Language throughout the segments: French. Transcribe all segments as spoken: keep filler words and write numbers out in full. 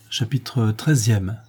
Chapitre treizième.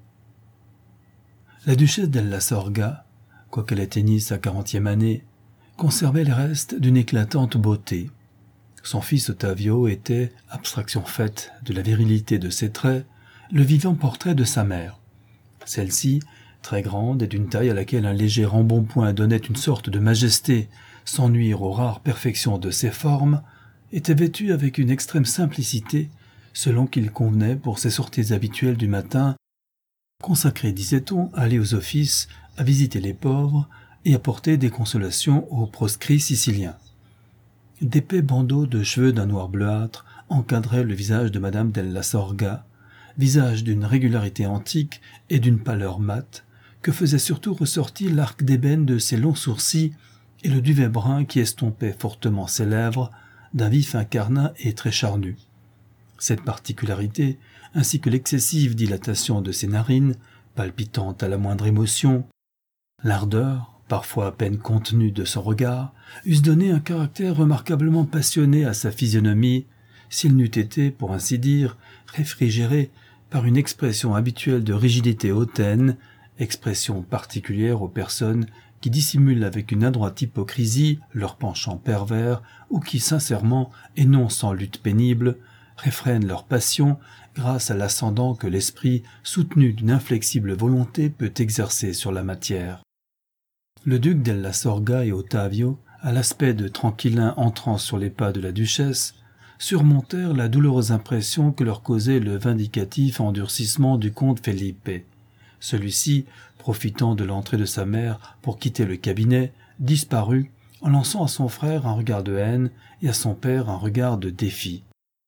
La duchesse della Sorga, quoiqu'elle atteignît sa quarantième année, conservait les restes d'une éclatante beauté. Son fils Ottavio était, abstraction faite de la virilité de ses traits, le vivant portrait de sa mère. Celle-ci, très grande et d'une taille à laquelle un léger embonpoint donnait une sorte de majesté, sans nuire aux rares perfections de ses formes, était vêtue avec une extrême simplicité, selon qu'il convenait pour ses sorties habituelles du matin, consacrées, disait-on, à aller aux offices, à visiter les pauvres et à porter des consolations aux proscrits siciliens. D'épais bandeaux de cheveux d'un noir bleuâtre encadraient le visage de madame della Sorga, visage d'une régularité antique et d'une pâleur mate, que faisait surtout ressortir l'arc d'ébène de ses longs sourcils et le duvet brun qui estompait fortement ses lèvres d'un vif incarnat et très charnu. Cette particularité, ainsi que l'excessive dilatation de ses narines, palpitantes à la moindre émotion, l'ardeur, parfois à peine contenue de son regard, eussent donné un caractère remarquablement passionné à sa physionomie, s'il n'eût été, pour ainsi dire, réfrigéré par une expression habituelle de rigidité hautaine, expression particulière aux personnes qui dissimulent avec une adroite hypocrisie leur penchant pervers ou qui, sincèrement et non sans lutte pénible, réfrènent leur passion grâce à l'ascendant que l'esprit, soutenu d'une inflexible volonté, peut exercer sur la matière. Le duc della Sorga et Ottavio, à l'aspect de tranquillin entrant sur les pas de la duchesse, surmontèrent la douloureuse impression que leur causait le vindicatif endurcissement du comte Felipe. Celui-ci, profitant de l'entrée de sa mère pour quitter le cabinet, disparut en lançant à son frère un regard de haine et à son père un regard de défi.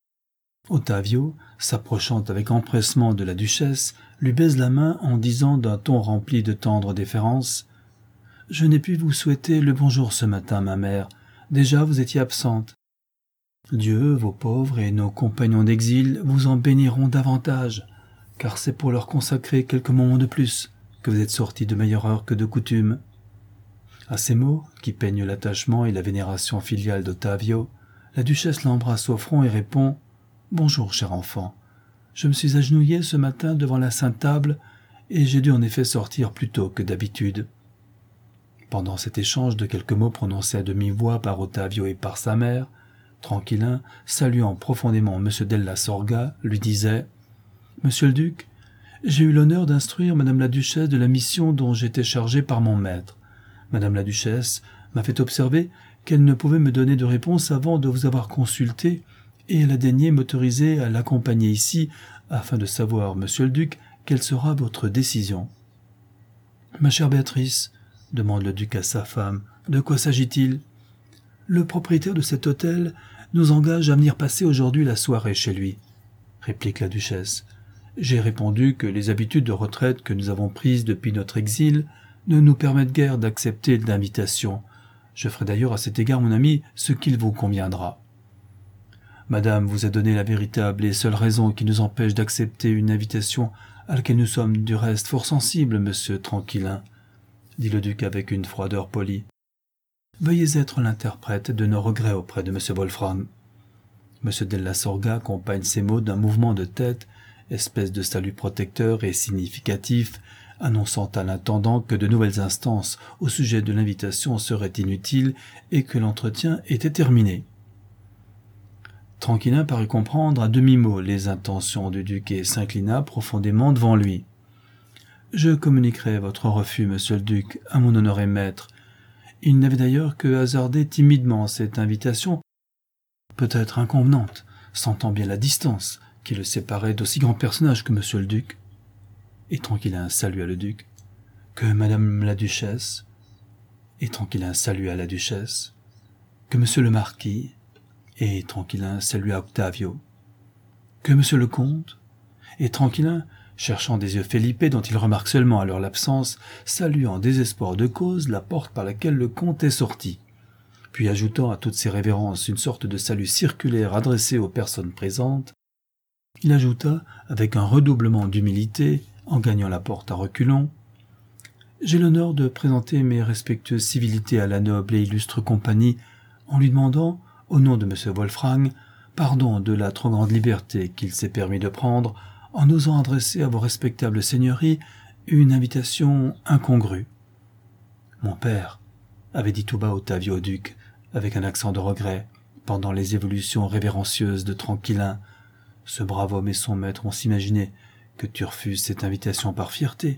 Ottavio, s'approchant avec empressement de la duchesse, lui baise la main en disant d'un ton rempli de tendre déférence « Je n'ai pu vous souhaiter le bonjour ce matin, ma mère. Déjà vous étiez absente. Dieu, vos pauvres et nos compagnons d'exil vous en béniront davantage, car c'est pour leur consacrer quelques moments de plus que vous êtes sortis de meilleure heure que de coutume. » À ces mots, qui peignent l'attachement et la vénération filiale d'Ottavio, la duchesse l'embrasse au front et répond « Bonjour, cher enfant. Je me suis agenouillée ce matin devant la Sainte Table et j'ai dû en effet sortir plus tôt que d'habitude. » Pendant cet échange de quelques mots prononcés à demi-voix par Ottavio et par sa mère, Tranquillin, saluant profondément M. della Sorga, lui disait « Monsieur le duc, j'ai eu l'honneur d'instruire madame la duchesse de la mission dont j'étais chargé par mon maître. Madame la duchesse m'a fait observer qu'elle ne pouvait me donner de réponse avant de vous avoir consulté, et elle a daigné m'autoriser à l'accompagner ici, afin de savoir, monsieur le duc, quelle sera votre décision. »« Ma chère Béatrice, demande le duc à sa femme, de quoi s'agit-il ? » ?»« Le propriétaire de cet hôtel nous engage à venir passer aujourd'hui la soirée chez lui, » réplique la duchesse. « J'ai répondu que les habitudes de retraite que nous avons prises depuis notre exil ne nous permettent guère d'accepter d'invitation. Je ferai d'ailleurs à cet égard, mon ami, ce qu'il vous conviendra. » Madame vous a donné la véritable et seule raison qui nous empêche d'accepter une invitation à laquelle nous sommes du reste fort sensibles, monsieur Tranquillin, dit le duc avec une froideur polie. Veuillez être l'interprète de nos regrets auprès de monsieur Wolfram. Monsieur della Sorga accompagne ces mots d'un mouvement de tête, espèce de salut protecteur et significatif, annonçant à l'intendant que de nouvelles instances au sujet de l'invitation seraient inutiles et que l'entretien était terminé. Tranquillin parut comprendre à demi-mot les intentions du duc et s'inclina profondément devant lui. « Je communiquerai votre refus, monsieur le duc, à mon honoré maître. Il n'avait d'ailleurs que hasardé timidement cette invitation, peut-être inconvenante, sentant bien la distance qui le séparait d'aussi grand personnage que monsieur le duc. » Et Tranquillin salua le duc. « Que madame la duchesse. » Et Tranquillin salua la duchesse. « Que monsieur le marquis. » Et Tranquillin salua Ottavio. « Que monsieur le comte. » Et Tranquillin, cherchant des yeux Felipe dont il remarque seulement alors l'absence, salua en désespoir de cause la porte par laquelle le comte est sorti. Puis ajoutant à toutes ces révérences une sorte de salut circulaire adressé aux personnes présentes, il ajouta, avec un redoublement d'humilité, en gagnant la porte à reculons, « J'ai l'honneur de présenter mes respectueuses civilités à la noble et illustre compagnie en lui demandant, au nom de M. Wolfram, pardon de la trop grande liberté qu'il s'est permis de prendre en osant adresser à vos respectables seigneuries une invitation incongrue. Mon père, avait dit tout bas Ottavio au duc, avec un accent de regret, pendant les évolutions révérencieuses de Tranquillin. Ce brave homme et son maître ont s'imaginé que tu refuses cette invitation par fierté.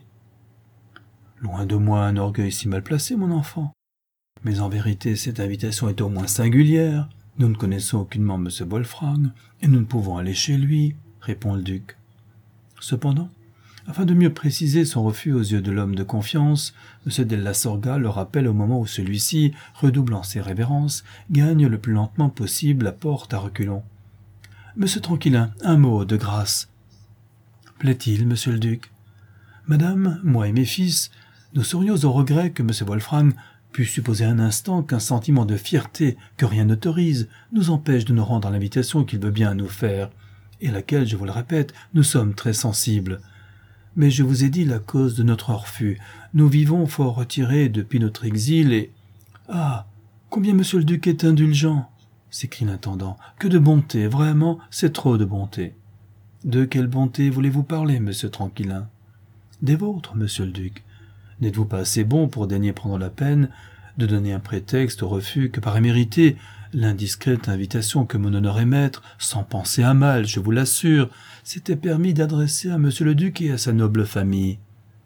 Loin de moi un orgueil si mal placé, mon enfant. Mais en vérité, cette invitation est au moins singulière. Nous ne connaissons aucunement M. Wolfrang, et nous ne pouvons aller chez lui, répond le duc. Cependant, afin de mieux préciser son refus aux yeux de l'homme de confiance, M. Della Sorga le rappelle au moment où celui-ci, redoublant ses révérences, gagne le plus lentement possible la porte à reculons. « Monsieur Tranquillin, un mot, de grâce. »« Plaît-il, monsieur le duc ? Madame, moi et mes fils, nous serions au regret que M. Wolfrang pût supposer un instant qu'un sentiment de fierté que rien n'autorise nous empêche de nous rendre à l'invitation qu'il veut bien nous faire, et à laquelle, je vous le répète, nous sommes très sensibles. Mais je vous ai dit la cause de notre refus. Nous vivons fort retirés depuis notre exil et... Ah, combien monsieur le duc est indulgent !» s'écrie l'intendant. « Que de bonté, vraiment, c'est trop de bonté. »« De quelle bonté voulez-vous parler, monsieur Tranquillin ?»« Des vôtres, monsieur le duc. N'êtes-vous pas assez bon pour daigner prendre la peine de donner un prétexte au refus que paraît mériter l'indiscrète invitation que mon honoré maître, sans penser à mal, je vous l'assure, s'était permis d'adresser à monsieur le duc et à sa noble famille.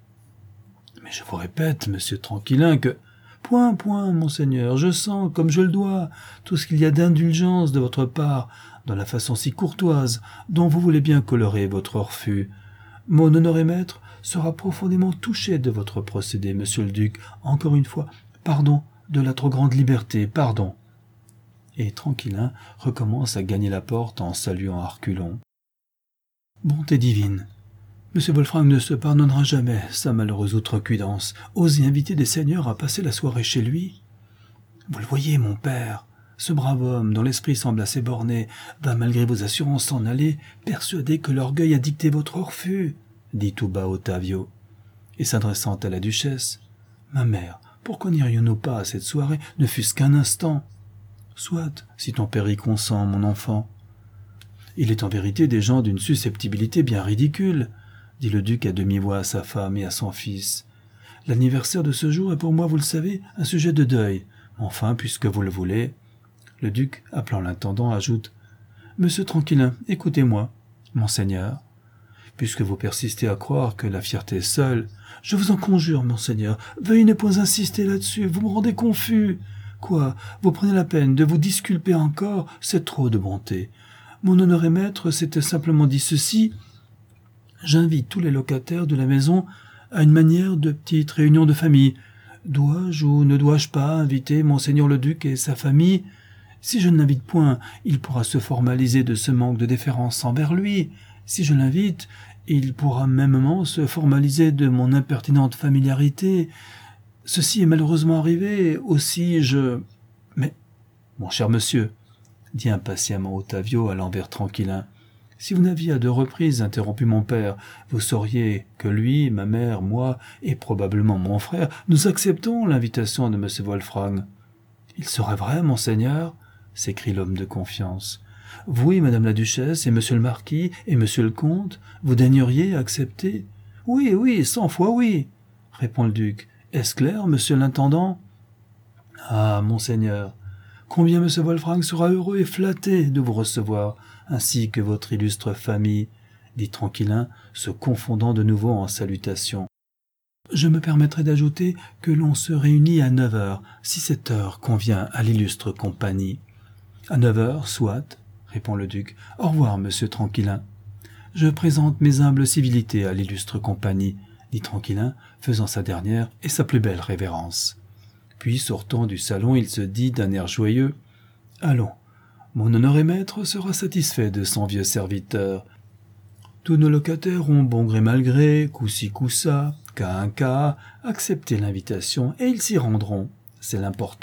Mais je vous répète, monsieur Tranquillin, que... Point, point, monseigneur, je sens, comme je le dois, tout ce qu'il y a d'indulgence de votre part, dans la façon si courtoise dont vous voulez bien colorer votre refus. Mon honoré maître sera profondément touché de votre procédé, monsieur le duc. Encore une fois, pardon de la trop grande liberté, pardon. » Et Tranquillin recommence à gagner la porte en saluant à reculons. Bonté divine, monsieur Wolfrang ne se pardonnera jamais sa malheureuse outrecuidance. Oser inviter des seigneurs à passer la soirée chez lui. Vous le voyez, mon père, ce brave homme, dont l'esprit semble assez borné, va malgré vos assurances s'en aller, persuadé que l'orgueil a dicté votre refus, dit tout bas Ottavio. Et s'adressant à la duchesse, « Ma mère, pourquoi n'irions-nous pas à cette soirée, ne fût-ce qu'un instant ?»« Soit, si ton père y consent, mon enfant. »« Il est en vérité des gens d'une susceptibilité bien ridicule, » dit le duc à demi-voix à sa femme et à son fils. « L'anniversaire de ce jour est pour moi, vous le savez, un sujet de deuil. Enfin, puisque vous le voulez. » Le duc, appelant l'intendant, ajoute « Monsieur Tranquillin, écoutez-moi, monseigneur. Puisque vous persistez à croire que la fierté seule... Je vous en conjure, monseigneur, veuillez ne point insister là-dessus, vous me rendez confus. Quoi, vous prenez la peine de vous disculper encore, c'est trop de bonté. Mon honoré maître s'était simplement dit ceci. J'invite tous les locataires de la maison à une manière de petite réunion de famille. Dois-je ou ne dois-je pas inviter monseigneur le duc et sa famille? Si je ne l'invite point, il pourra se formaliser de ce manque de déférence envers lui. Si je l'invite, il pourra mêmement se formaliser de mon impertinente familiarité. Ceci est malheureusement arrivé, aussi je... Mais, mon cher monsieur, dit impatiemment Ottavio allant vers Tranquillin, si vous n'aviez à deux reprises interrompu mon père, vous sauriez que lui, ma mère, moi, et probablement mon frère, nous acceptons l'invitation de M. Wolfrang. Il serait vrai, monseigneur, s'écrie l'homme de confiance. Vous et madame la duchesse, et monsieur le marquis, et monsieur le comte, vous daigneriez accepter? Oui, oui, cent fois oui, répond le duc. Est-ce clair, monsieur l'intendant? Ah, monseigneur, combien monsieur Wolfrang sera heureux et flatté de vous recevoir, ainsi que votre illustre famille, dit Tranquillin, se confondant de nouveau en salutations. Je me permettrai d'ajouter que l'on se réunit à neuf heures, si cette heure convient à l'illustre compagnie. À neuf heures, soit, répond le duc. Au revoir, monsieur Tranquillin. Je présente mes humbles civilités à l'illustre compagnie, dit Tranquillin, faisant sa dernière et sa plus belle révérence. Puis, sortant du salon, il se dit d'un air joyeux, « Allons, mon honoré maître sera satisfait de son vieux serviteur. Tous nos locataires ont bon gré mal gré, coup-ci coup-ça, cas un cas, accepté l'invitation et ils s'y rendront. C'est l'important. »